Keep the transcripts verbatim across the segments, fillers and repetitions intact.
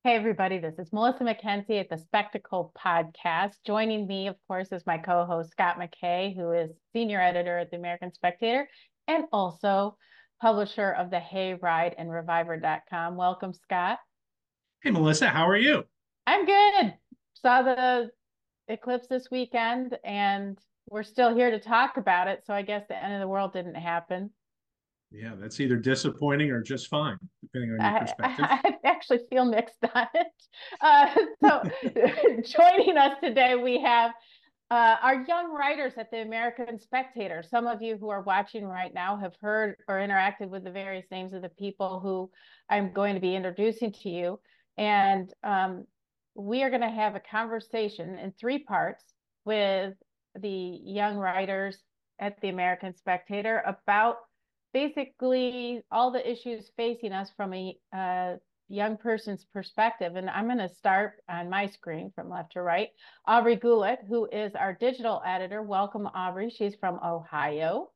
Hey, everybody, this is Melissa McKenzie at the Spectacle Podcast. Joining me, of course, is my co-host, Scott McKay, who is senior editor at the American Spectator and also publisher of the Hayride and Reviver dot com. Welcome, Scott. Hey, Melissa, how are you? I'm good. Saw the eclipse this weekend, and we're still here to talk about it. So I guess the end of the world didn't happen. Yeah, that's either disappointing or just fine, depending on your I, perspective. I actually feel mixed on it. Uh, so joining us today, we have uh, our young writers at the American Spectator. Some of you who are watching right now have heard or interacted with the various names of the people who I'm going to be introducing to you. And um, we are going to have a conversation in three parts with the young writers at the American Spectator about basically all the issues facing us from a uh, young person's perspective. And I'm going to start on my screen from left to right. Aubrey Goulet, who is our digital editor. Welcome, Aubrey. She's from Ohio.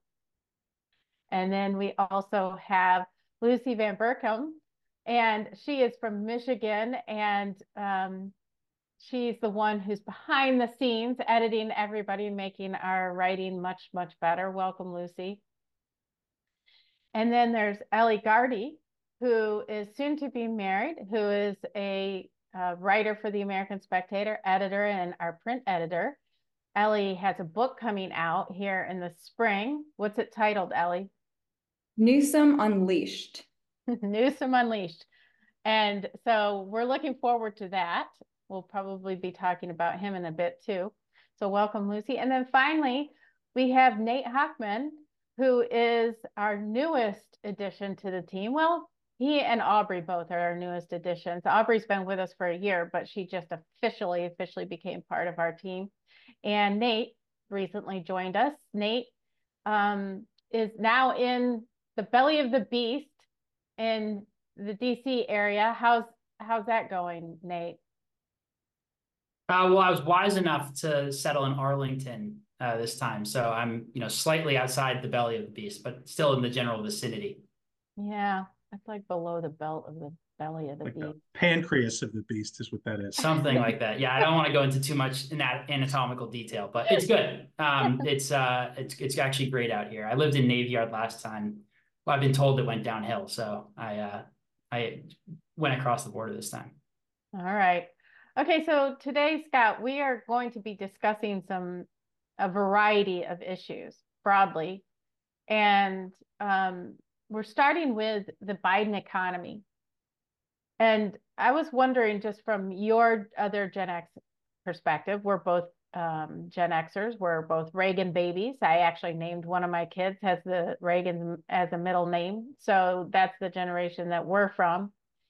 And then we also have Lucy Van Berkom, and she is from Michigan. And um, she's the one who's behind the scenes editing everybody, making our writing much, much better. Welcome, Lucy. And then there's Ellie Gardy, who is soon to be married, who is a uh, writer for the American Spectator, editor, and our print editor. Ellie has a book coming out here in the spring. What's it titled, Ellie? Newsome Unleashed. Newsome Unleashed. And so we're looking forward to that. We'll probably be talking about him in a bit too. So welcome, Lucy. And then finally, we have Nate Hochman, who is our newest addition to the team. Well, he and Aubrey both are our newest additions. Aubrey's been with us for a year, but she just officially, officially became part of our team. And Nate recently joined us. Nate um, is now in the belly of the beast in the D C area. How's how's that going, Nate? Uh, well, I was wise enough to settle in Arlington uh, this time, so I'm, you know, slightly outside the belly of the beast, but still in the general vicinity. Yeah, it's like below the belt of the belly of the Like beast. the pancreas of the beast is what that is. Something like that. Yeah, I don't want to go into too much in that anatomical detail, but it's good. Um, it's uh, it's it's actually great out here. I lived in Navy Yard last time. Well, I've been told it went downhill, so I uh, I went across the border this time. All right. Okay, so today, Scott, we are going to be discussing some a variety of issues broadly, and um, we're starting with the Biden economy. And I was wondering, just from your other Gen X perspective, we're both um, Gen Xers, we're both Reagan babies. I actually named one of my kids has the Reagan as a middle name, so that's the generation that we're from.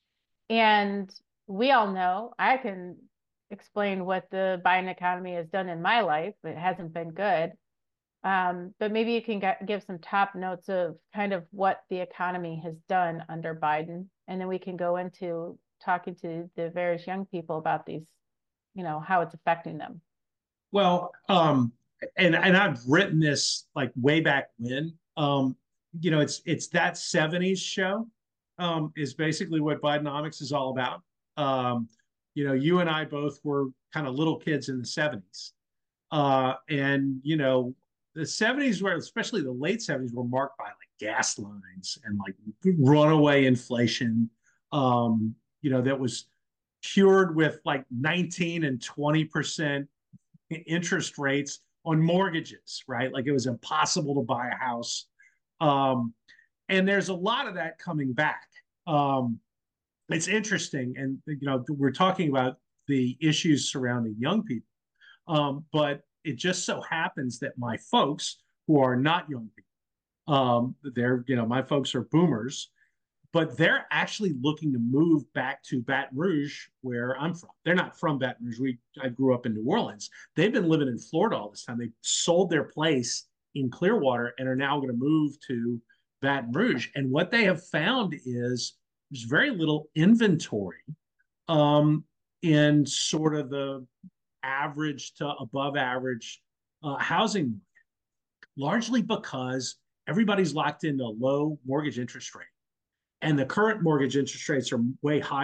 And we all know, I can explain what the Biden economy has done in my life. It hasn't been good. Um, but maybe you can get, give some top notes of kind of what the economy has done under Biden. And then we can go into talking to the various young people about these, you know, how it's affecting them. Well, um, and and I've written this like way back when. Um, you know, it's it's that seventies show um, is basically what Bidenomics is all about. Um, you know, you and I both were kind of little kids in the seventies. Uh, and you know, the seventies were, especially the late seventies, were marked by like gas lines and like runaway inflation. Um, you know, that was cured with like nineteen and twenty percent interest rates on mortgages, right? Like it was impossible to buy a house. Um, and there's a lot of that coming back. Um, it's interesting. And, you know, we're talking about the issues surrounding young people. Um, but it just so happens that my folks, who are not young people, um, they're, you know, my folks are boomers, but they're actually looking to move back to Baton Rouge, where I'm from. They're not from Baton Rouge. We, I grew up in New Orleans. They've been living in Florida all this time. They sold their place in Clearwater and are now going to move to Baton Rouge. And what they have found is there's very little inventory um, in sort of the average to above average uh, housing market, largely because everybody's locked into a low mortgage interest rate. And the current mortgage interest rates are way higher.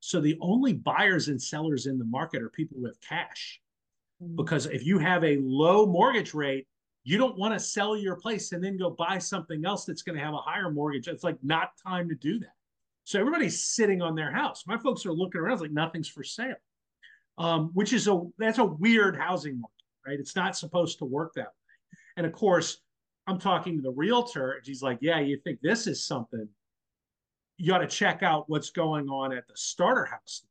So the only buyers and sellers in the market are people with cash. Mm-hmm. Because if you have a low mortgage rate, you don't want to sell your place and then go buy something else that's going to have a higher mortgage. It's like not time to do that. So everybody's sitting on their house. My folks are looking around, it's like nothing's for sale, um, which is a, that's a weird housing market, right? It's not supposed to work that way. And of course, I'm talking to the realtor, and she's like, yeah, you think this is something, you ought to check out what's going on at the starter house,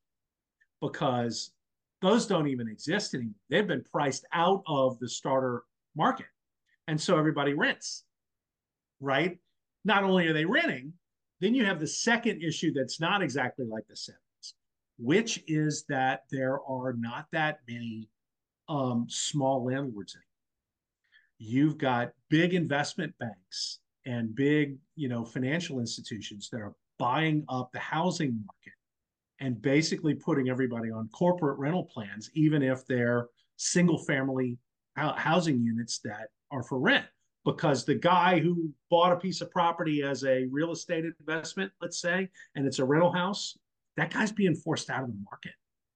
because those don't even exist anymore. They've been priced out of the starter market. And so everybody rents, right? Not only are they renting, then you have the second issue that's not exactly like the seventies, which is that there are not that many um, small landlords anymore. You've got big investment banks and big, you know, financial institutions that are buying up the housing market and basically putting everybody on corporate rental plans, even if they're single family housing units that are for rent. Because the guy who bought a piece of property as a real estate investment, let's say, and it's a rental house, that guy's being forced out of the market.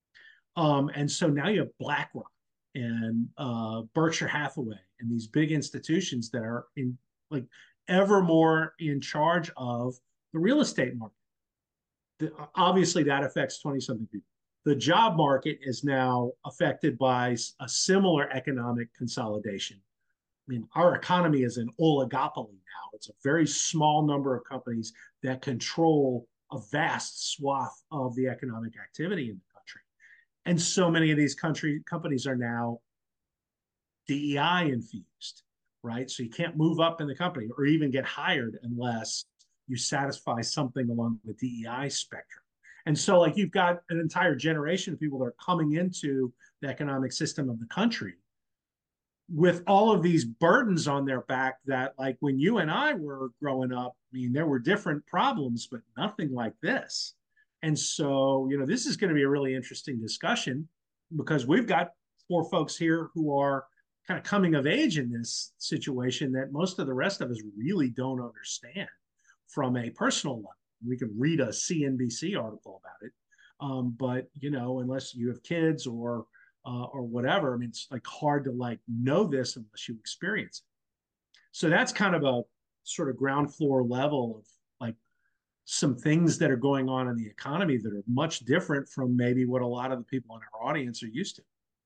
Um, and so now you have BlackRock and uh, Berkshire Hathaway and these big institutions that are in like ever more in charge of the real estate market. The, obviously, that affects twenty-something people. The job market is now affected by a similar economic consolidation. I mean, our economy is an oligopoly now. It's a very small number of companies that control a vast swath of the economic activity in the country. And so many of these country companies are now D E I infused, right? So you can't move up in the company or even get hired unless you satisfy something along the D E I spectrum. And so like you've got an entire generation of people that are coming into the economic system of the country with all of these burdens on their back that, like when you and I were growing up, I mean, there were different problems, but nothing like this. And so, you know, this is going to be a really interesting discussion because we've got four folks here who are kind of coming of age in this situation that most of the rest of us really don't understand from a personal level. We can read a C N B C article about it. Um, but, you know, unless you have kids or Uh, or whatever. I mean, it's like hard to like know this unless you experience it. So that's kind of a sort of ground floor level of like some things that are going on in the economy that are much different from maybe what a lot of the people in our audience are used to.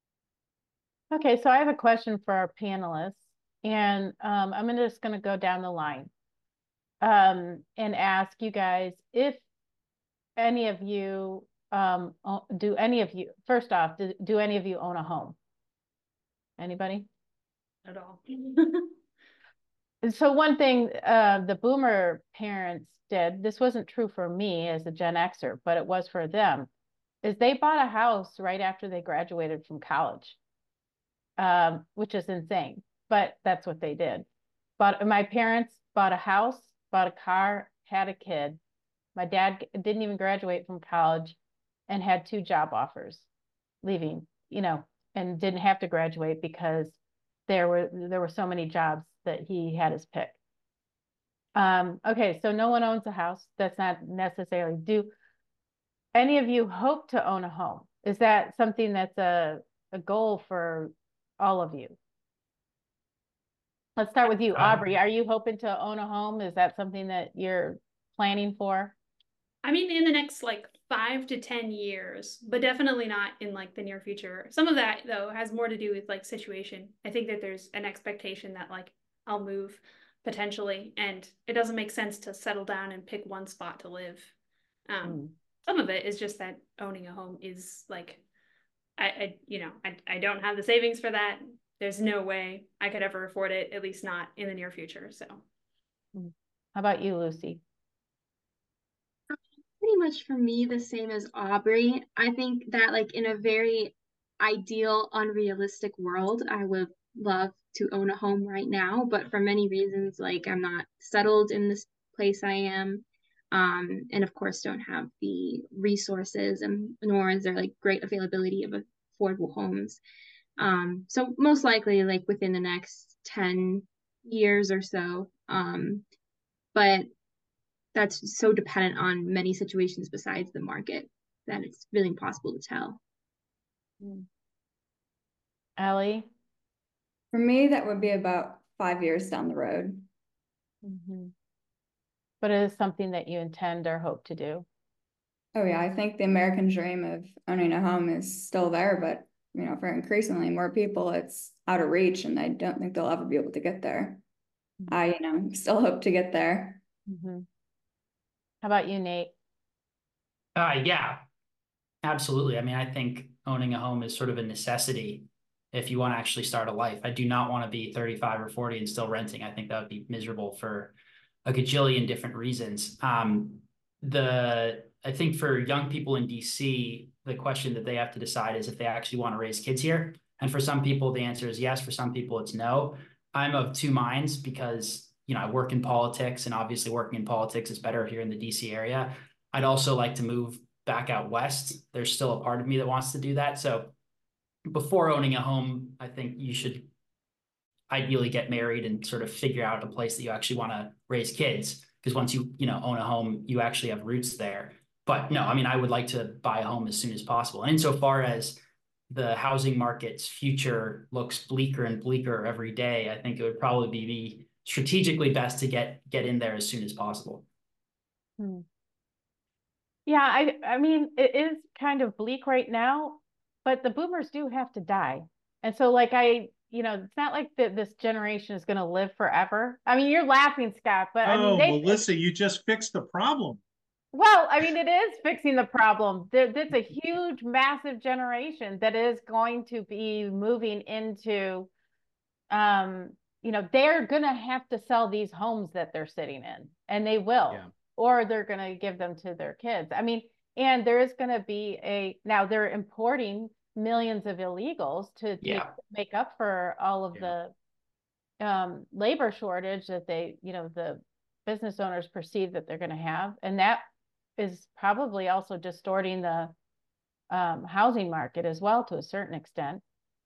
Okay, so I have a question for our panelists, and um, I'm just going to go down the line um, and ask you guys if any of you Um, do any of you, first off, do, do any of you own a home? Anybody? At all. So one thing uh, the boomer parents did, this wasn't true for me as a Gen Xer, but it was for them, is they bought a house right after they graduated from college, um, which is insane, but that's what they did. But my parents bought a house, bought a car, had a kid. My dad didn't even graduate from college and had two job offers leaving, you know, and didn't have to graduate because there were there were so many jobs that he had his pick. Um, okay, so no one owns a house. That's not necessarily. Do any of you hope to own a home? Is that something that's a, a goal for all of you? Let's start with you, Aubrey. Are you hoping to own a home? Is that something that you're planning for? I mean, in the next like five to ten years, but definitely not in like the near future. Some of that though has more to do with like situation. I think that there's an expectation that like I'll move potentially, and it doesn't make sense to settle down and pick one spot to live. Um, mm. Some of it is just that owning a home is like, I, I you know, I, I don't have the savings for that. There's no way I could ever afford it, at least not in the near future. So, how about you, Lucy? Pretty much for me, the same as Aubrey. I think that like in a very ideal, unrealistic world, I would love to own a home right now, but for many reasons, like I'm not settled in this place I am, um, and of course don't have the resources, and nor is there like great availability of affordable homes. Um, so most likely like within the next ten years or so, um, but that's so dependent on many situations besides the market. then it's really impossible to tell. Ellie? For me, that would be about five years down the road. Mm-hmm. But it is something that you intend or hope to do. Oh yeah, I think the American dream of owning a home is still there, but you know, for increasingly more people, it's out of reach, and I don't think they'll ever be able to get there. Mm-hmm. I, you know, still hope to get there. Mm-hmm. How about you, Nate? Uh, yeah, absolutely. I mean, I think owning a home is sort of a necessity if you want to actually start a life. I do not want to be thirty-five or forty and still renting. I think that would be miserable for a gajillion different reasons. Um, the I think for young people in D C, the question that they have to decide is if they actually want to raise kids here. And for some people, the answer is yes. For some people, it's no. I'm of two minds because, you know, I work in politics, and obviously working in politics is better here in the D C area. I'd also like to move back out west. There's still a part of me that wants to do that. So before owning a home, I think you should ideally get married and sort of figure out a place that you actually want to raise kids. Because once you, you know, own a home, you actually have roots there. But no, I mean, I would like to buy a home as soon as possible. And insofar as the housing market's future looks bleaker and bleaker every day, I think it would probably be strategically best to get get in there as soon as possible. Hmm. Yeah, I I mean, it is kind of bleak right now, but the boomers do have to die. And so like I, you know, it's not like that this generation is going to live forever. I mean, you're laughing, Scott, but oh, I mean, they, Melissa, you just fixed the problem. Well, I mean, it is fixing the problem. There, there's a huge, massive generation that is going to be moving into, um, you know, they're going to have to sell these homes that they're sitting in, and they will, yeah. Or they're going to give them to their kids. I mean, and there is going to be a, now they're importing millions of illegals to take, yeah. make up for all of yeah. the um, labor shortage that they, you know, the business owners perceive that they're going to have. And that is probably also distorting the um, housing market as well to a certain extent.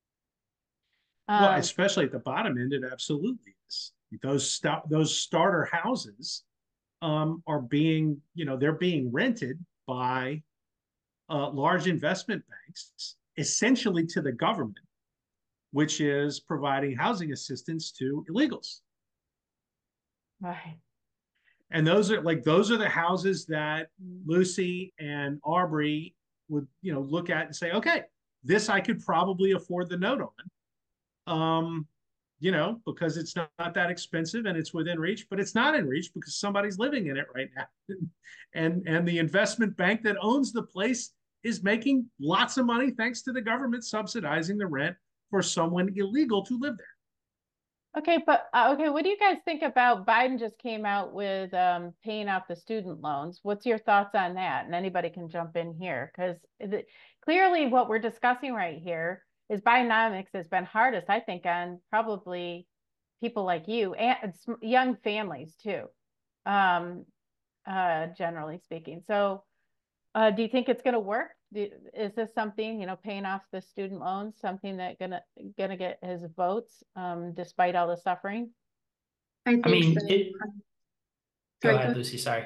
Um, well, especially at the bottom end, it absolutely is. Those st- those starter houses um, are being, you know, they're being rented by uh, large investment banks, essentially to the government, which is providing housing assistance to illegals. Right. And those are like, those are the houses that Lucy and Aubrey would, you know, look at and say, okay, this I could probably afford the note on, um, you know, because it's not, not that expensive and it's within reach, but it's not in reach because somebody's living in it right now. and, and the investment bank that owns the place is making lots of money thanks to the government subsidizing the rent for someone illegal to live there. Okay, but uh, okay, what do you guys think about Biden just came out with um, paying off the student loans? What's your thoughts on that? And anybody can jump in here because clearly what we're discussing right here is Bidenomics has been hardest, I think, on probably people like you and young families too, um, uh, generally speaking. So uh, do you think it's going to work? Do, is this something, you know, paying off the student loans, something that gonna gonna get his votes, um, despite all the suffering? I think I mean, so. it, Sorry, go ahead, go. Lucy. Sorry.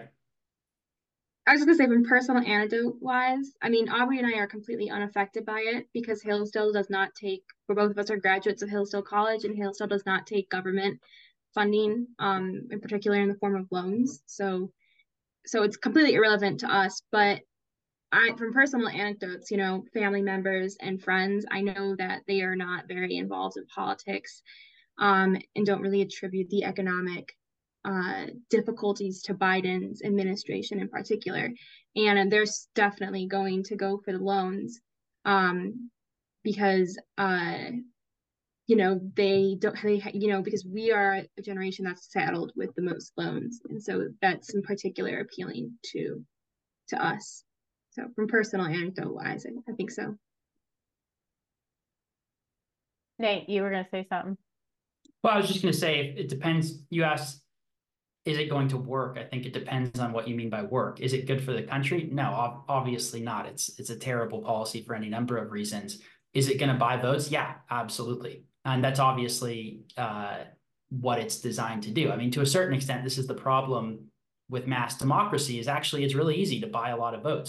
I was just gonna say, from personal anecdote wise, I mean, Aubrey and I are completely unaffected by it because Hillsdale does not take. For both of us are graduates of Hillsdale College, and Hillsdale does not take government funding, um, in particular in the form of loans. So, so it's completely irrelevant to us, but. I, from personal anecdotes, you know, family members and friends, I know that they are not very involved in politics, um, and don't really attribute the economic uh, difficulties to Biden's administration in particular. And they're definitely going to go for the loans, um, because, uh, you know, they don't, they, you know, because we are a generation that's saddled with the most loans. And so that's in particular appealing to, to us. So from personal anecdote wise, I, I think so. Nate, you were going to say something. Well, I was just going to say, it depends. You asked, is it going to work? I think it depends on what you mean by work. Is it good for the country? No, obviously not. It's, it's a terrible policy for any number of reasons. Is it going to buy votes? Yeah, absolutely. And that's obviously uh, what it's designed to do. I mean, to a certain extent, this is the problem with mass democracy is actually, it's really easy to buy a lot of votes.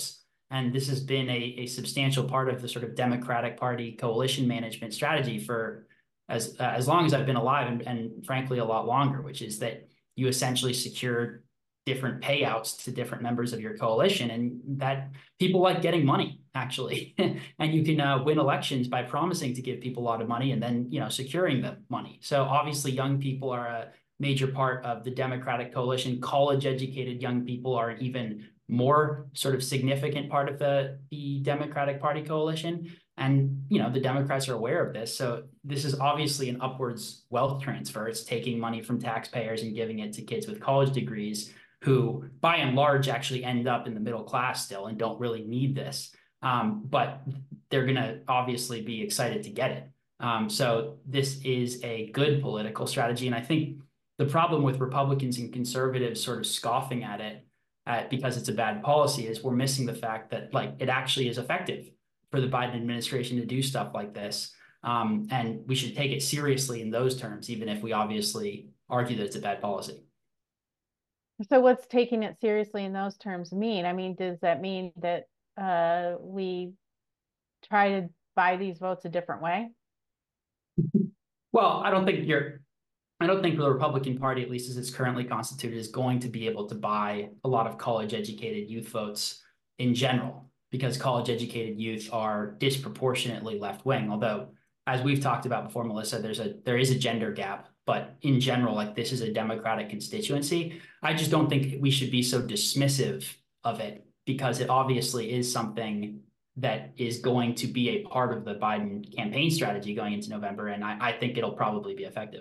And this has been a, a substantial part of the sort of Democratic Party coalition management strategy for as uh, as long as I've been alive, and, and frankly, a lot longer, which is that you essentially secure different payouts to different members of your coalition, and that people like getting money, actually. And you can uh, win elections by promising to give people a lot of money and then, you know, securing the money. So obviously young people are a major part of the Democratic coalition. College educated young people are an even more sort of significant part of the, the Democratic Party coalition. And, you know, the Democrats are aware of this. So this is obviously an upwards wealth transfer. It's taking money from taxpayers and giving it to kids with college degrees who, by and large, actually end up in the middle class still and don't really need this. Um, but they're going to obviously be excited to get it. Um, so this is a good political strategy. And I think the problem with Republicans and conservatives sort of scoffing at it at, because it's a bad policy is we're missing the fact that, like, it actually is effective for the Biden administration to do stuff like this. Um, and we should take it seriously in those terms, even if we obviously argue that it's a bad policy. So what's taking it seriously in those terms mean? I mean, does that mean that uh, we try to buy these votes a different way? Well, I don't think you're, I don't think the Republican Party, at least as it's currently constituted, is going to be able to buy a lot of college educated youth votes in general, because college educated youth are disproportionately left wing. Although, as we've talked about before, Melissa, there's a, there is a gender gap, but in general, like, this is a Democratic constituency. I just don't think we should be so dismissive of it, because it obviously is something that is going to be a part of the Biden campaign strategy going into November. And I, I think it'll probably be effective.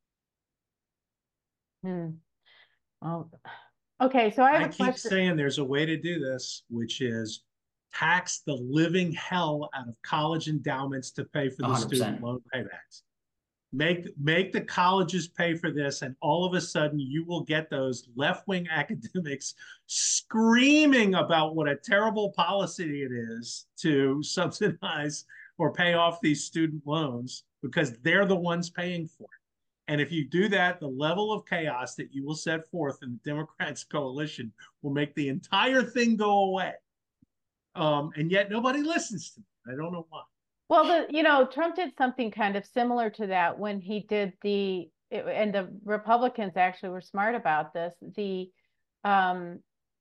Hmm. Well, okay, so I have I a keep question. saying there's a way to do this, which is tax the living hell out of college endowments to pay for the one hundred percent student loan paybacks. Make, make the colleges pay for this, and all of a sudden you will get those left-wing academics screaming about what a terrible policy it is to subsidize or pay off these student loans, because they're the ones paying for it. And if you do that, the level of chaos that you will set forth in the Democrats' coalition will make the entire thing go away. Um, and yet nobody listens to me. I don't know why. Well, the, you know, Trump did something kind of similar to that when he did the, it, and the Republicans actually were smart about this, the um,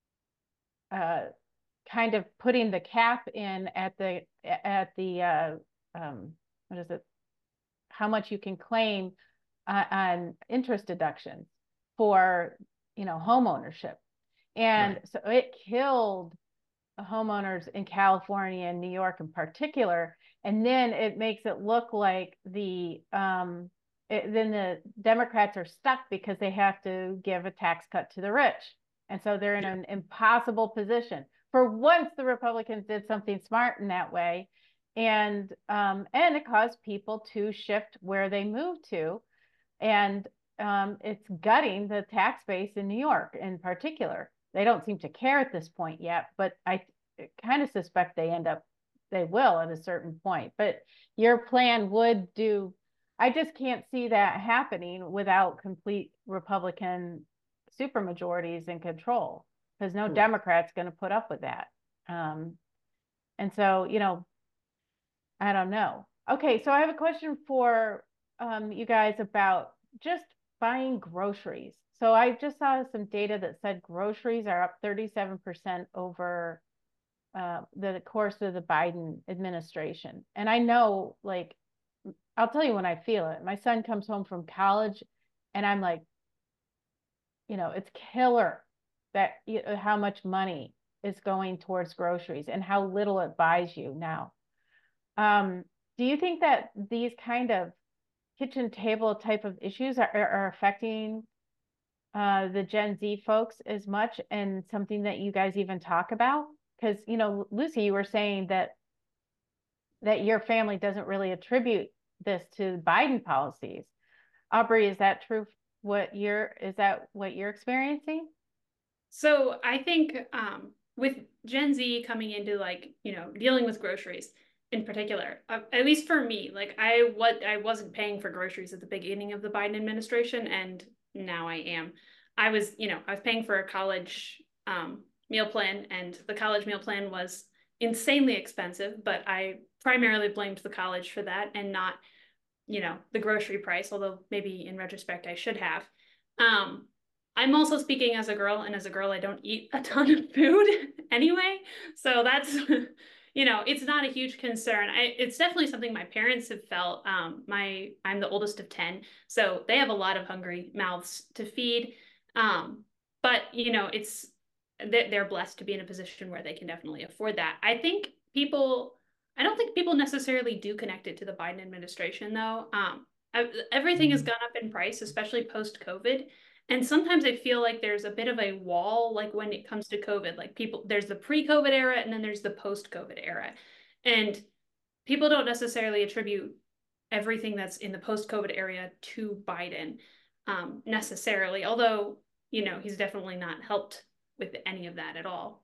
uh, kind of putting the cap in at the, at the, uh, um, what is it, how much you can claim uh, on interest deductions for, you know, home ownership. And right. So it killed homeowners in California and New York in particular. And then it makes it look like the, um, it, then the Democrats are stuck because they have to give a tax cut to the rich. And so they're in yeah. an impossible position. For once, the Republicans did something smart in that way. And, um, and it caused people to shift where they moved to. And um, it's gutting the tax base in New York in particular. They don't seem to care at this point yet, but I kind of suspect they end up, they will at a certain point. But your plan would do, I just can't see that happening without complete Republican supermajorities in control, because no hmm. Democrat's going to put up with that. Um, and so, you know, I don't know. Okay, so I have a question for um, you guys about just buying groceries. So I just saw some data that said groceries are up thirty-seven percent over uh, the course of the Biden administration. And I know, like, I'll tell you when I feel it. My son comes home from college and I'm like, you know, it's killer that you know, how much money is going towards groceries and how little it buys you now. Um, do you think that these kind of kitchen table type of issues are, are affecting uh, the Gen Z folks as much, and something that you guys even talk about? Because, you know, Lucy, you were saying that that your family doesn't really attribute this to Biden policies. Aubrey, is that true? What you're, is that what you're experiencing? So I think um, with Gen Z coming into, like, you know, dealing with groceries in particular, uh, at least for me, like I what I wasn't paying for groceries at the beginning of the Biden administration, and now I am. I was, you know, I was paying for a college um, meal plan, and the college meal plan was insanely expensive, but I primarily blamed the college for that and not, you know, the grocery price, although maybe in retrospect I should have. Um, I'm also speaking as a girl, and as a girl, I don't eat a ton of food anyway. So that's, you know, it's not a huge concern. I, it's definitely something my parents have felt. Um, my, I'm the oldest of ten, so they have a lot of hungry mouths to feed. Um, but, you know, it's, they're blessed to be in a position where they can definitely afford that. I think people, I don't think people necessarily do connect it to the Biden administration, though. Um, everything has gone up in price, especially post-COVID. And sometimes I feel like there's a bit of a wall, like when it comes to COVID, like people, there's the pre-COVID era and then there's the post-COVID era. And people don't necessarily attribute everything that's in the post-COVID area to Biden um, necessarily, although, you know, he's definitely not helped with any of that at all.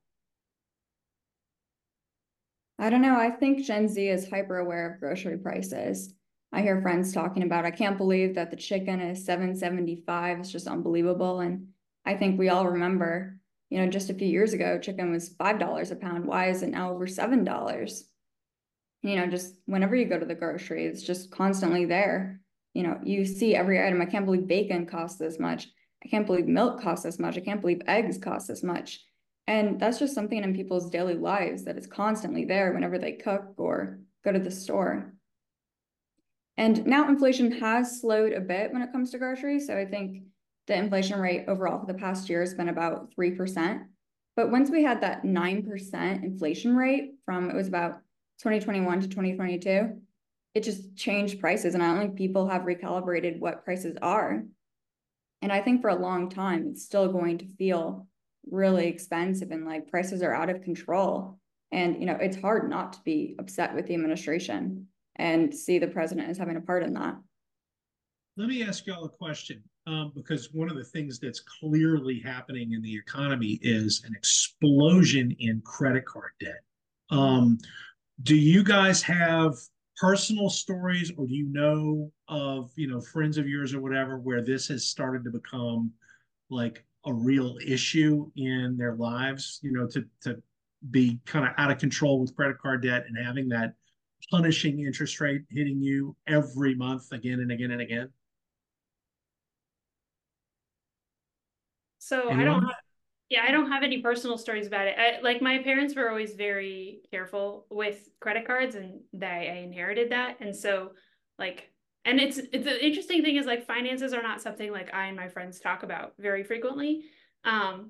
I don't know. I think Gen Z is hyper aware of grocery prices. I hear friends talking about, I can't believe that the chicken is seven seventy-five. It's just unbelievable. And I think we all remember, you know, just a few years ago, chicken was five dollars a pound. Why is it now over seven dollars? You know, just whenever you go to the grocery, it's just constantly there. You know, you see every item. I can't believe bacon costs this much. I can't believe milk costs this much. I can't believe eggs cost this much. And that's just something in people's daily lives that is constantly there whenever they cook or go to the store. And now inflation has slowed a bit when it comes to groceries. So I think the inflation rate overall for the past year has been about three percent. But once we had that nine percent inflation rate from, it was about twenty twenty-one to twenty twenty-two, it just changed prices. And I don't think people have recalibrated what prices are. And I think for a long time, it's still going to feel really expensive and like prices are out of control. And, you know, it's hard not to be upset with the administration and see the president as having a part in that. Let me ask y'all a question, um, because one of the things that's clearly happening in the economy is an explosion in credit card debt. Um, do you guys have personal stories, or do you know of, you know, friends of yours or whatever, where this has started to become like a real issue in their lives, you know, to, to be kind of out of control with credit card debt and having that punishing interest rate hitting you every month again and again and again? So Anyone? I don't have, yeah, I don't have any personal stories about it. I, like my parents were always very careful with credit cards, and they, I inherited that. And so like, and it's, it's the interesting thing is like finances are not something like I and my friends talk about very frequently. Um,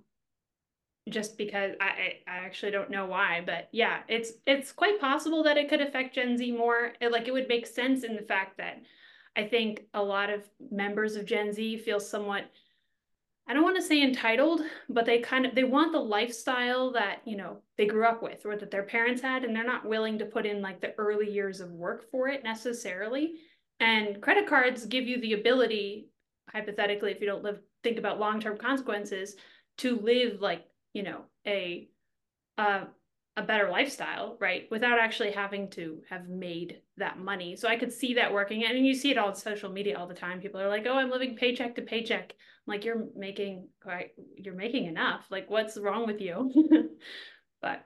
just because I, I actually don't know why, but yeah, it's it's quite possible that it could affect Gen Z more. It, like it would make sense in the fact that I think a lot of members of Gen Z feel somewhat, I don't want to say entitled, but they kind of, they want the lifestyle that, you know, they grew up with or that their parents had, and they're not willing to put in like the early years of work for it necessarily. And credit cards give you the ability, hypothetically, if you don't live, think about long-term consequences, to live like, you know, a, uh, a better lifestyle, right? Without actually having to have made that money. So I could see that working. I mean, you see it all on social media all the time. People are like, oh, I'm living paycheck to paycheck. I'm like, you're making, you're making enough. Like, what's wrong with you? But.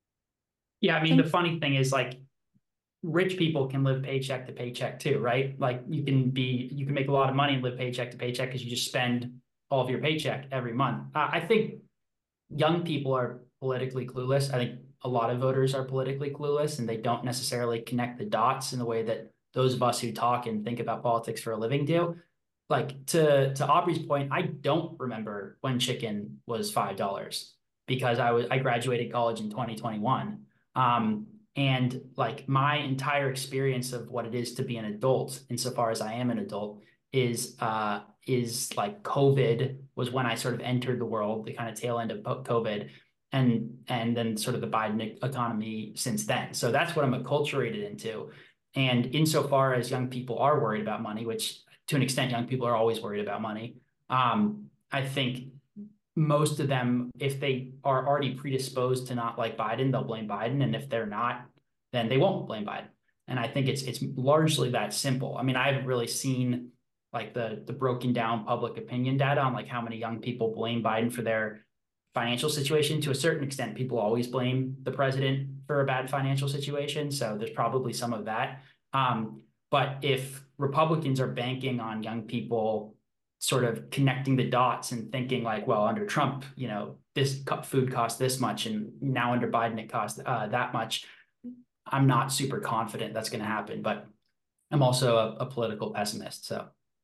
Yeah, I mean, the funny thing is like, rich people can live paycheck to paycheck too, right? Like you can be, you can make a lot of money and live paycheck to paycheck because you just spend all of your paycheck every month. Uh, I think young people are politically clueless. I think a lot of voters are politically clueless, and they don't necessarily connect the dots in the way that those of us who talk and think about politics for a living do. Like to, to Aubrey's point, I don't remember when chicken was five dollars because I was, I graduated college in twenty twenty-one. Um, and like my entire experience of what it is to be an adult, insofar as I am an adult, is, uh, is like COVID was when I sort of entered the world, the kind of tail end of COVID, and and then sort of the Biden economy since then. So that's what I'm acculturated into. And insofar as young people are worried about money, which to an extent, young people are always worried about money, um, I think most of them, if they are already predisposed to not like Biden, they'll blame Biden. And if they're not, then they won't blame Biden. And I think it's it's largely that simple. I mean, I haven't really seen like the the broken down public opinion data on like how many young people blame Biden for their financial situation. To a certain extent, people always blame the president for a bad financial situation. So there's probably some of that. Um, but if Republicans are banking on young people sort of connecting the dots and thinking like, well, under Trump, you know, this food cost this much, and now under Biden, it costs uh, that much, I'm not super confident that's going to happen, but I'm also a, a political pessimist. So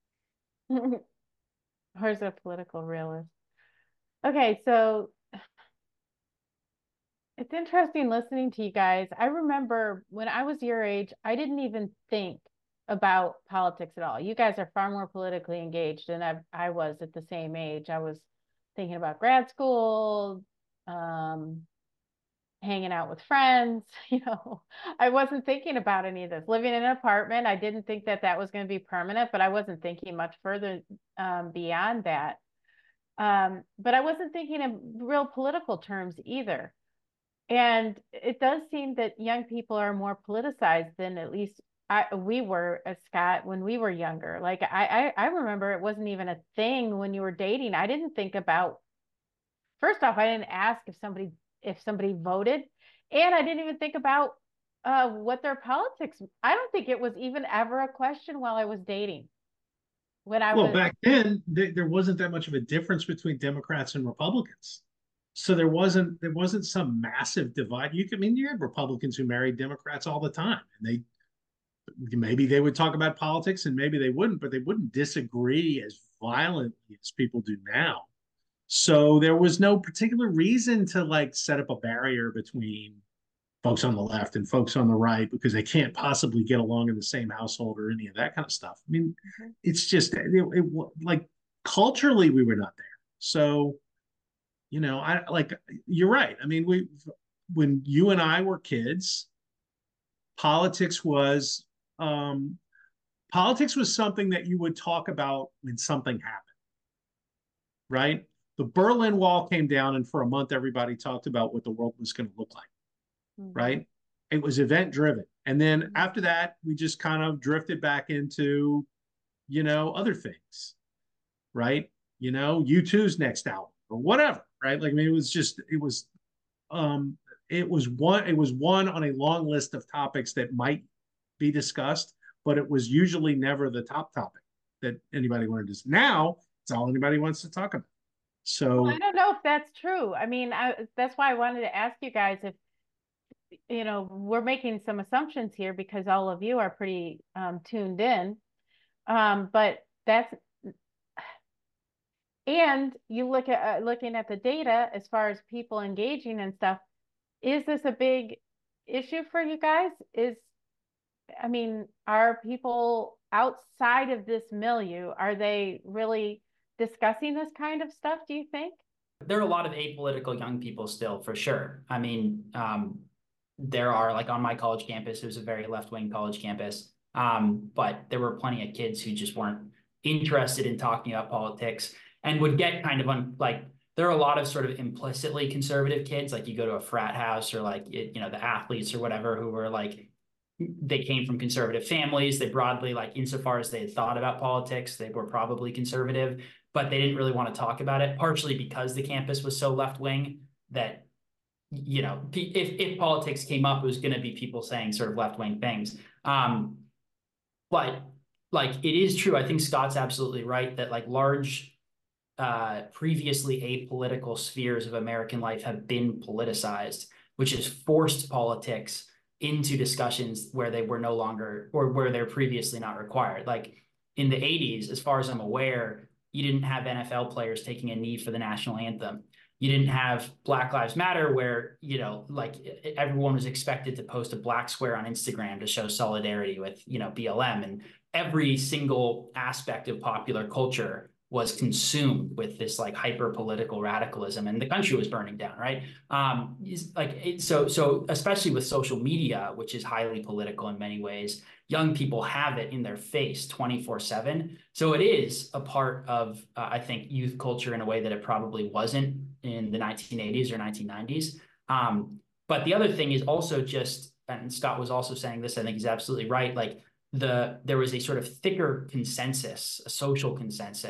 Where's a political realist? Okay, so it's interesting listening to you guys. I remember when I was your age, I didn't even think about politics at all. You guys are far more politically engaged than I, I was at the same age. I was thinking about grad school, um, hanging out with friends. You know, I wasn't thinking about any of this. Living in an apartment, I didn't think that that was going to be permanent, but I wasn't thinking much further um, beyond that. Um, but I wasn't thinking in real political terms either. And it does seem that young people are more politicized than at least I, we were, as Scott, when we were younger. Like I, I, I remember it wasn't even a thing when you were dating. I didn't think about, first off, I didn't ask if somebody, if somebody voted, and I didn't even think about uh, what their politics. I don't think it was even ever a question while I was dating. When I well, was back then, th there wasn't that much of a difference between Democrats and Republicans. So there wasn't there wasn't some massive divide. You could I mean you had Republicans who married Democrats all the time, and they maybe they would talk about politics and maybe they wouldn't, but they wouldn't disagree as violently as people do now. So there was no particular reason to like set up a barrier between folks on the left and folks on the right because they can't possibly get along in the same household or any of that kind of stuff. I mean, mm-hmm. it's just it, it, like culturally we were not there. So you know, I like you're right. I mean, we when you and I were kids, politics was um, politics was something that you would talk about when something happened, right? The Berlin Wall came down, and for a month, everybody talked about what the world was going to look like, mm-hmm. right? It was event driven, and then mm-hmm. after that, we just kind of drifted back into, you know, other things, right? You know, U two's next album or whatever. Right. Like, I mean, it was just, it was, um, it was one, it was one on a long list of topics that might be discussed, but it was usually never the top topic that anybody wanted to. Now it's all anybody wants to talk about. So well, I don't know if that's true. I mean, I, that's why I wanted to ask you guys if, you know, we're making some assumptions here because all of you are pretty um, tuned in. Um, but that's, and you look at uh, looking at the data as far as people engaging and stuff. Is this a big issue for you guys? Is, I mean, are people outside of this milieu, are they really discussing this kind of stuff, do you think? There are a lot of apolitical young people still, for sure. I mean, um, there are, like on my college campus, it was a very left-wing college campus, um, but there were plenty of kids who just weren't interested in talking about politics and would get kind of un, like, there are a lot of sort of implicitly conservative kids, like you go to a frat house or like, it, you know, the athletes or whatever who were like, they came from conservative families. They broadly, like insofar as they had thought about politics, they were probably conservative, but they didn't really want to talk about it, partially because the campus was so left-wing that, you know, if, if politics came up, it was going to be people saying sort of left-wing things. Um, but like, it is true. I think Scott's absolutely right that like large uh, previously apolitical spheres of American life have been politicized, which has forced politics into discussions where they were no longer, or where they're previously not required. Like in the eighties, as far as I'm aware, you didn't have N F L players taking a knee for the national anthem. You didn't have Black Lives Matter where, you know, like everyone was expected to post a black square on Instagram to show solidarity with, you know, B L M, and every single aspect of popular culture was consumed with this like hyper political radicalism, and the country was burning down, right? Um, like it, so, so especially with social media, which is highly political in many ways, young people have it in their face twenty-four seven. So it is a part of, uh, I think, youth culture in a way that it probably wasn't in the nineteen eighties or nineteen nineties. Um, but the other thing is also just, and Scott was also saying this, I think he's absolutely right. Like the, there was a sort of thicker consensus, a social consensus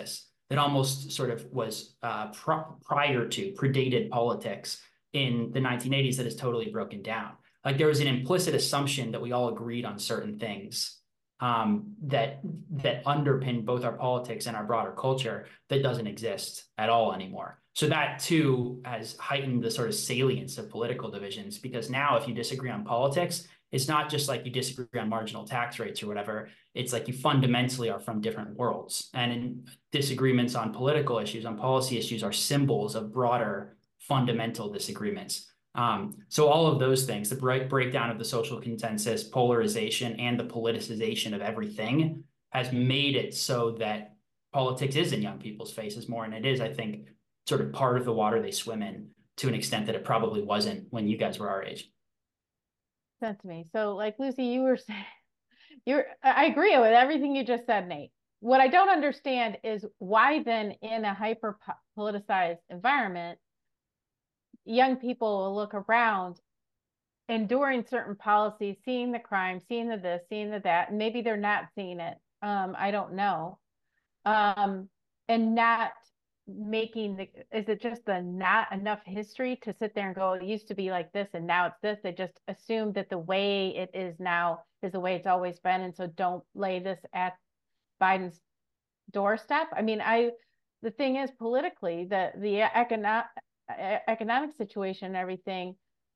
that almost sort of was uh, pr prior to, predated politics in the nineteen eighties that is totally broken down. Like there was an implicit assumption that we all agreed on certain things um, that that underpin both our politics and our broader culture that doesn't exist at all anymore. So that too has heightened the sort of salience of political divisions, because now if you disagree on politics, it's not just like you disagree on marginal tax rates or whatever. It's like you fundamentally are from different worlds. And in disagreements on political issues, on policy issues, are symbols of broader fundamental disagreements. Um, so all of those things, the break, breakdown of the social consensus, polarization, and the politicization of everything has made it so that politics is in young people's faces more. And it is, I think, sort of part of the water they swim in to an extent that it probably wasn't when you guys were our age. Sense to me. So like Lucy, you were saying, you're, I agree with everything you just said, Nate. What I don't understand is why then in a hyper politicized environment, young people will look around enduring certain policies, seeing the crime, seeing the this, seeing the that, and maybe they're not seeing it. Um, I don't know. Um, and not making the, is it just the not enough history to sit there and go, it used to be like this and now it's this? They just assume that the way it is now is the way it's always been, and so don't lay this at Biden's doorstep. I mean, I the thing is, politically, the the economic economic situation and everything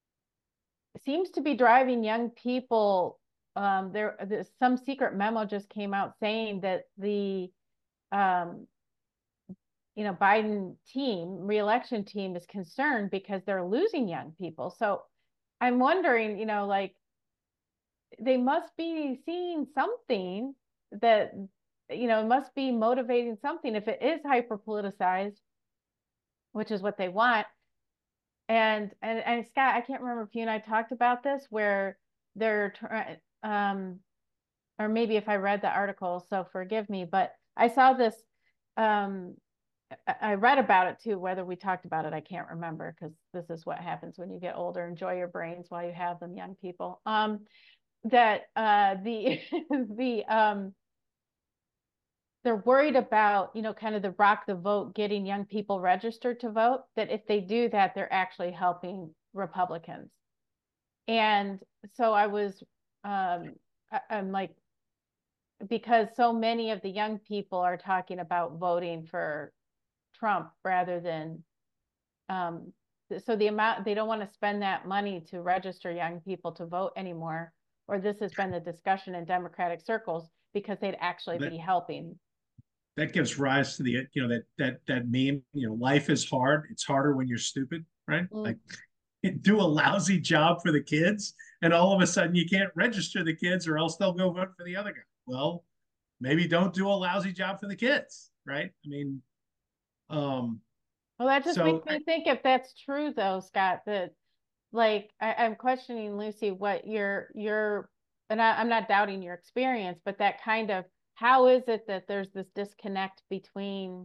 seems to be driving young people. Um, there, there's some secret memo just came out saying that the um, you know, Biden team, re-election team is concerned because they're losing young people. So I'm wondering, you know, like they must be seeing something that, you know, must be motivating something if it is hyper politicized, which is what they want. And, and, and Scott, I can't remember if you and I talked about this, where they're, um, or maybe if I read the article, so forgive me, but I saw this, um, I read about it too. Whether we talked about it, I can't remember, because this is what happens when you get older. Enjoy your brains while you have them, young people. Um, that uh, the the um, they're worried about, you know, kind of the rock the vote, getting young people registered to vote. That if they do that, they're actually helping Republicans. And so I was, um, I, I'm like, because so many of the young people are talking about voting for Trump rather than, um, so the amount, they don't want to spend that money to register young people to vote anymore, or this has been the discussion in Democratic circles, because they'd actually that, be helping. That gives rise to the, you know, that that that meme, you know, life is hard. It's harder when you're stupid, right? Mm. Like do a lousy job for the kids, and all of a sudden you can't register the kids, or else they'll go vote for the other guy. Well, maybe don't do a lousy job for the kids, right? I mean, Um, well, that just so makes me I, think, if that's true though, Scott, that like, I, I'm questioning, Lucy, what your, your, and I, I'm not doubting your experience, but that kind of, how is it that there's this disconnect between,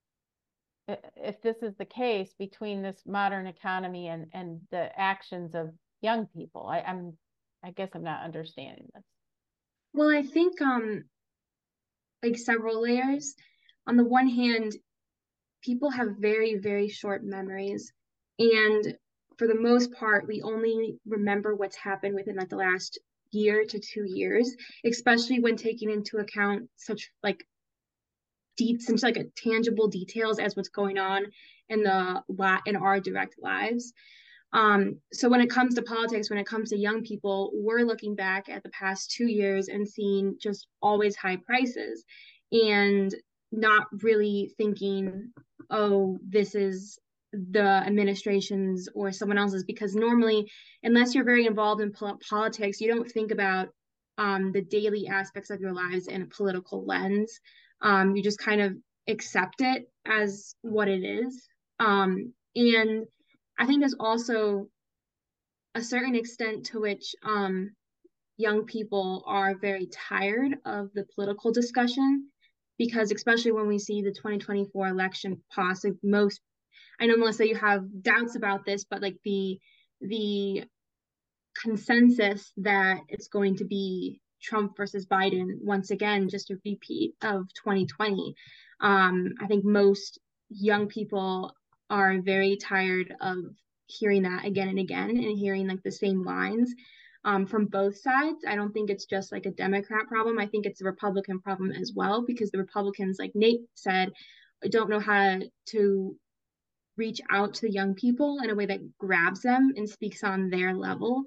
if this is the case, between this modern economy and, and the actions of young people? I, I'm, I guess I'm not understanding this. Well, I think, um, like several layers. On the one hand, people have very, very short memories. And for the most part, we only remember what's happened within like the last year to two years, especially when taking into account such like deep, such like a tangible details as what's going on in the in our direct lives. Um, so when it comes to politics, when it comes to young people, we're looking back at the past two years and seeing just always high prices, and not really thinking, oh, this is the administration's or someone else's, because normally, unless you're very involved in po politics, you don't think about um, the daily aspects of your lives in a political lens. Um, you just kind of accept it as what it is. Um, and I think there's also a certain extent to which um, young people are very tired of the political discussion, because especially when we see the twenty twenty-four election, possibly most, I know, Melissa, you have doubts about this, but like the the consensus that it's going to be Trump versus Biden, once again, just a repeat of twenty twenty. Um, I think most young people are very tired of hearing that again and again and hearing like the same lines um, from both sides. I don't think it's just like a Democrat problem. I think it's a Republican problem as well, because the Republicans, like Nate said, don't know how to reach out to the young people in a way that grabs them and speaks on their level.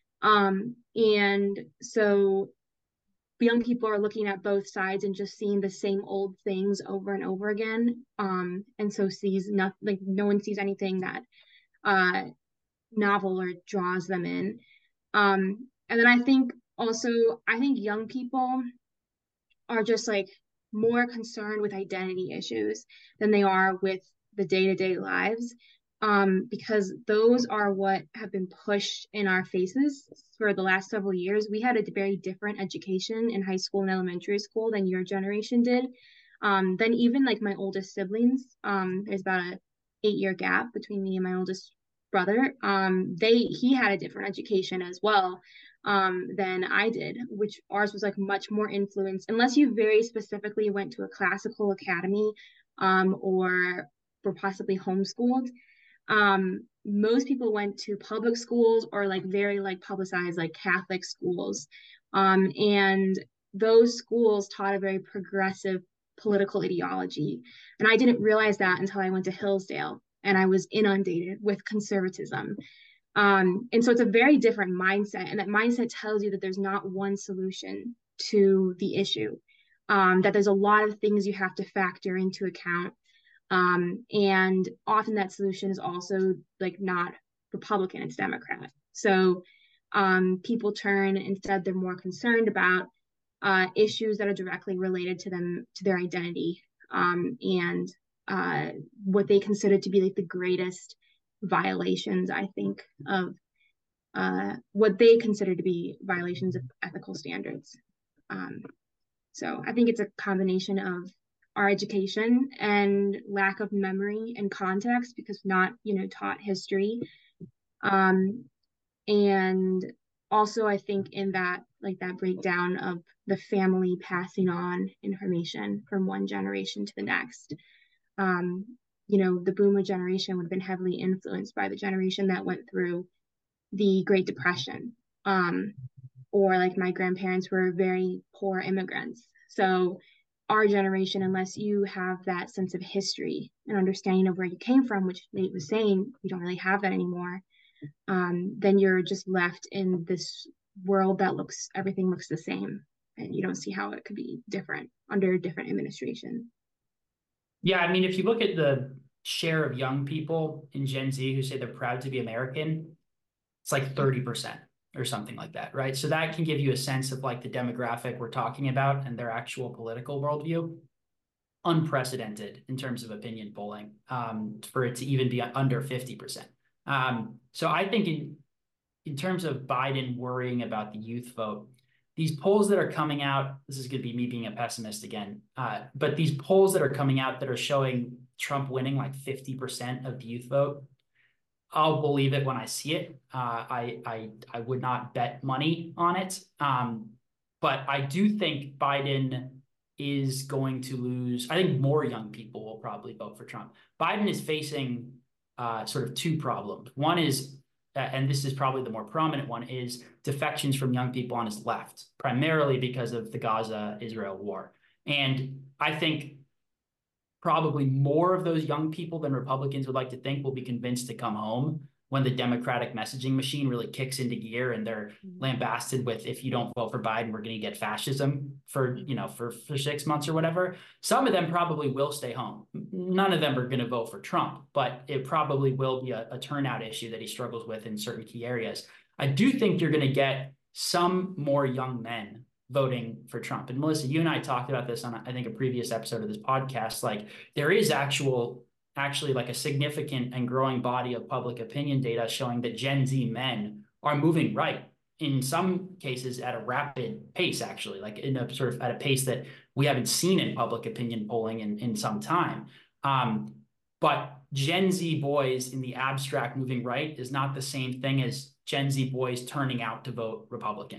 Um, and so young people are looking at both sides and just seeing the same old things over and over again. Um, and so sees nothing, like no one sees anything that uh, novel or draws them in. Um, and then I think also, I think young people are just like more concerned with identity issues than they are with the day-to-day lives. Um, because those are what have been pushed in our faces for the last several years. We had a very different education in high school and elementary school than your generation did. Um, then even like my oldest siblings, um, there's about a eight year gap between me and my oldest brother. Um, they he had a different education as well um, than I did, which ours was like much more influenced, unless you very specifically went to a classical academy um, or were possibly homeschooled. Um, most people went to public schools or like very like publicized like Catholic schools. Um, and those schools taught a very progressive political ideology. And I didn't realize that until I went to Hillsdale and I was inundated with conservatism. Um, and so it's a very different mindset. And that mindset tells you that there's not one solution to the issue, um, that there's a lot of things you have to factor into account. Um, and often that solution is also like not Republican, it's Democrat. So um, people turn, instead they're more concerned about uh, issues that are directly related to them, to their identity, um, and uh, what they consider to be like the greatest violations, I think, of uh, what they consider to be violations of ethical standards. Um, so I think it's a combination of our education and lack of memory and context, because not, you know, taught history. Um, and also I think in that, like that breakdown of the family passing on information from one generation to the next. Um, you know, the boomer generation would have been heavily influenced by the generation that went through the Great Depression. Um, or like my grandparents were very poor immigrants. So our generation, unless you have that sense of history and understanding of where you came from, which Nate was saying, you don't really have that anymore, um, then you're just left in this world that looks, everything looks the same. And you don't see how it could be different under a different administration. Yeah, I mean, if you look at the share of young people in Gen Z who say they're proud to be American, it's like thirty percent or something like that, right? So that can give you a sense of like the demographic we're talking about and their actual political worldview. Unprecedented in terms of opinion polling, um, for it to even be under fifty percent. Um, so I think in, in terms of Biden worrying about the youth vote, these polls that are coming out, this is going to be me being a pessimist again, uh, but these polls that are coming out that are showing Trump winning like fifty percent of the youth vote, I'll believe it when I see it. Uh, I, I, I would not bet money on it. Um, but I do think Biden is going to lose. I think more young people will probably vote for Trump. Biden is facing uh, sort of two problems. One is, uh, and this is probably the more prominent one, is defections from young people on his left, primarily because of the Gaza-Israel war. And I think probably more of those young people than Republicans would like to think will be convinced to come home when the Democratic messaging machine really kicks into gear and they're lambasted with, if you don't vote for Biden, we're going to get fascism for, you know, for, for six months or whatever. Some of them probably will stay home. None of them are going to vote for Trump, but it probably will be a, a turnout issue that he struggles with in certain key areas. I do think you're going to get some more young men voting for Trump. And Melissa, you and I talked about this on, I think, a previous episode of this podcast. Like, there is actual, actually like a significant and growing body of public opinion data showing that Gen Z men are moving right, in some cases at a rapid pace, actually, like in a sort of at a pace that we haven't seen in public opinion polling in, in some time. Um, but Gen Z boys in the abstract moving right is not the same thing as Gen Z boys turning out to vote Republican.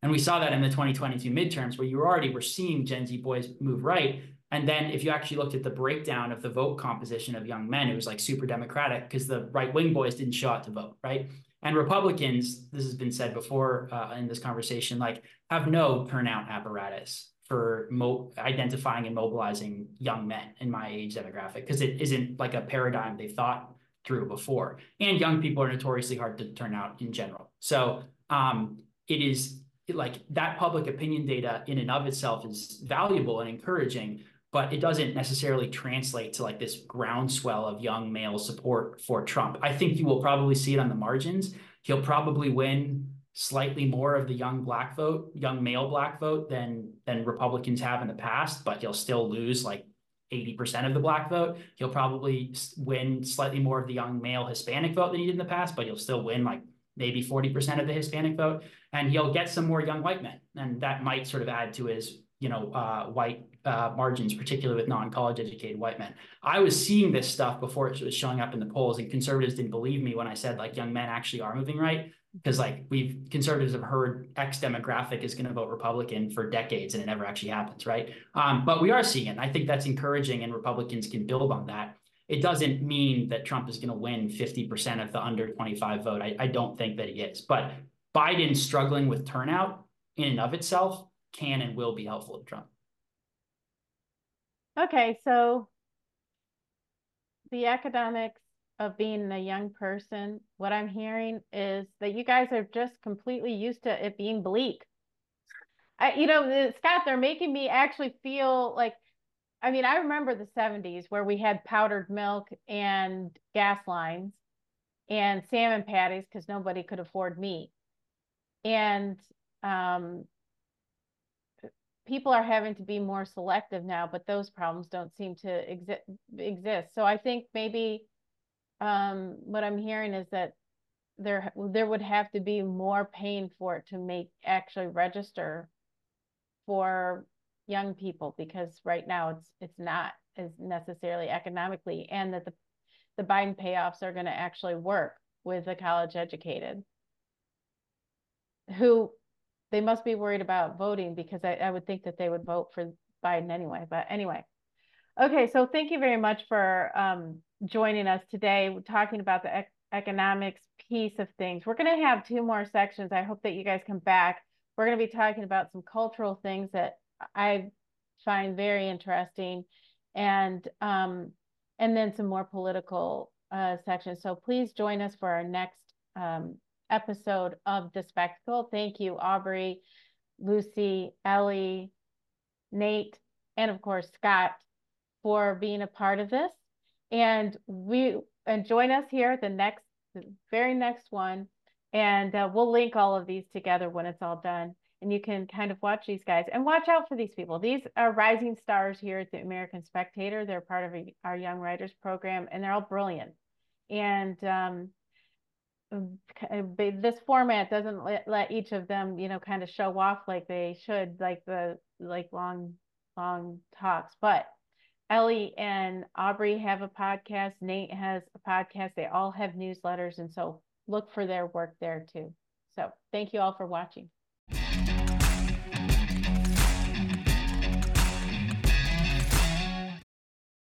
And we saw that in the twenty twenty-two midterms, where you already were seeing Gen Z boys move right. And then if you actually looked at the breakdown of the vote composition of young men, it was like super Democratic because the right-wing boys didn't show up to vote, right? And Republicans, this has been said before uh, in this conversation, like have no turnout apparatus for mo identifying and mobilizing young men in my age demographic, because it isn't like a paradigm they've thought through before. And young people are notoriously hard to turn out in general. So um, it is like that public opinion data in and of itself is valuable and encouraging, but it doesn't necessarily translate to like this groundswell of young male support for Trump. I think you will probably see it on the margins. He'll probably win slightly more of the young black vote, young male black vote than, than Republicans have in the past, but he'll still lose like eighty percent of the black vote. He'll probably win slightly more of the young male Hispanic vote than he did in the past, but he'll still win like maybe forty percent of the Hispanic vote. And he'll get some more young white men. And that might sort of add to his, you know, uh, white uh, margins, particularly with non-college educated white men. I was seeing this stuff before it was showing up in the polls, and conservatives didn't believe me when I said like young men actually are moving right. Because like we've conservatives have heard X demographic is going to vote Republican for decades and it never actually happens, right? Um, but we are seeing it. And I think that's encouraging, and Republicans can build on that. It doesn't mean that Trump is going to win fifty percent of the under twenty-five vote. I, I don't think that he is. But Biden struggling with turnout in and of itself can and will be helpful to Trump. Okay, so the economics of being a young person, what I'm hearing is that you guys are just completely used to it being bleak. I, you know, Scott, they're making me actually feel like, I mean, I remember the seventies where we had powdered milk and gas lines and salmon patties because nobody could afford meat. And um, people are having to be more selective now, but those problems don't seem to exi exist. So I think maybe um, what I'm hearing is that there there would have to be more paying for it to make actually register for young people, because right now it's it's not as necessarily economically, and that the the Biden payoffs are going to actually work with the college educated, who they must be worried about voting, because I, I would think that they would vote for Biden anyway. But anyway, okay, so thank you very much for um, joining us today. We're talking about the ec economics piece of things. We're going to have two more sections. I hope that you guys come back. We're going to be talking about some cultural things that I find very interesting, and um, and then some more political uh, sections. So please join us for our next um, episode of The Spectacle. Thank you, Aubrey, Lucy, Ellie, Nate, and of course, Scott, for being a part of this. And we and join us here at the next, the very next one. And uh, we'll link all of these together when it's all done. And you can kind of watch these guys and watch out for these people. These are rising stars here at the American Spectator. They're part of a, our Young Writers program, and they're all brilliant. And um, this format doesn't let, let each of them, you know, kind of show off like they should, like the like long, long talks. But Ellie and Aubrey have a podcast. Nate has a podcast. They all have newsletters. And so look for their work there too. So thank you all for watching.